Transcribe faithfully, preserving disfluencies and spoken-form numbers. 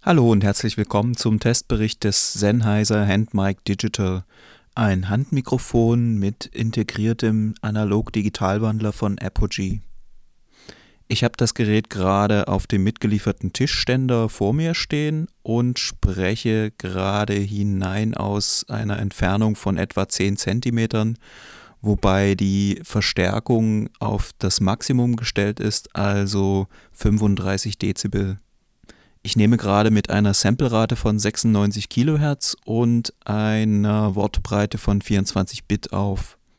Hallo und herzlich willkommen zum Testbericht des Sennheiser HandMic Digital, ein Handmikrofon mit integriertem Analog-Digitalwandler von Apogee. Ich habe das Gerät gerade auf dem mitgelieferten Tischständer vor mir stehen und spreche gerade hinein aus einer Entfernung von etwa zehn Zentimetern, wobei die Verstärkung auf das Maximum gestellt ist, also fünfunddreißig Dezibel. Ich nehme gerade mit einer Samplerate von sechsundneunzig Kilohertz und einer Wortbreite von vierundzwanzig Bit auf.